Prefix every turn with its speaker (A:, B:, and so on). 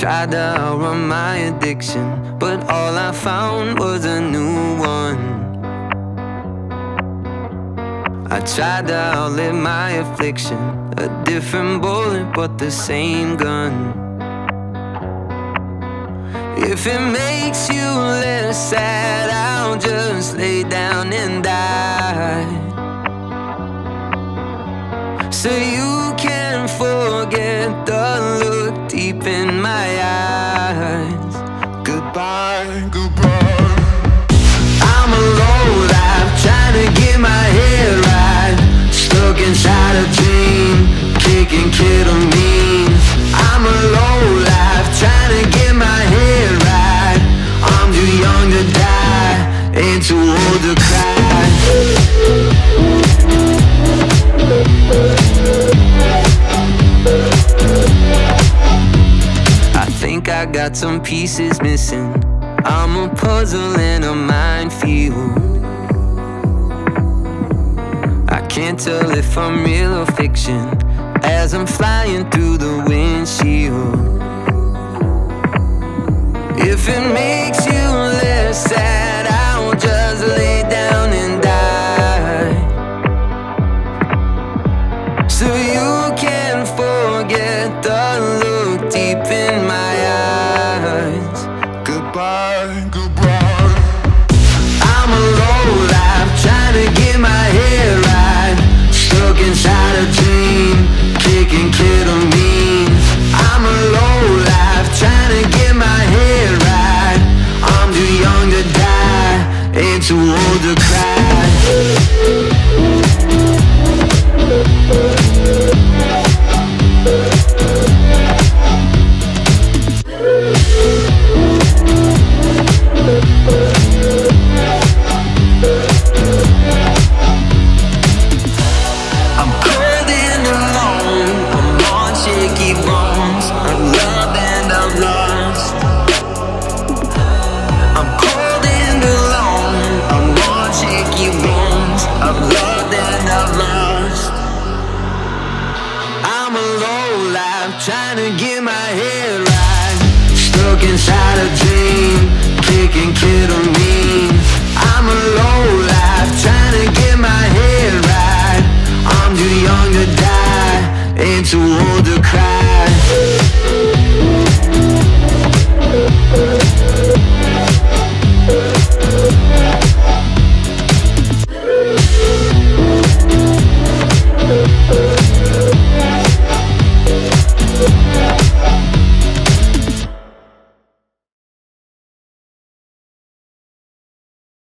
A: tried to outrun my addiction, but all I found was a new one. I tried to outlive my affliction, a different bullet but the same gun. If it makes you less sad, I'll just lay down and die, so you can forget the look deep in my eyes. Goodbye, goodbye. I'm a low life, trying to get my head right, stuck inside a dream, kicking ketamine. I'm a low life, trying to get my head right. I'm too young to die, and too old to cry. I think I got some pieces missing. I'm a puzzle in a minefield. I can't tell if I'm real or fiction as I'm flying through the windshield. If it makes you less sad,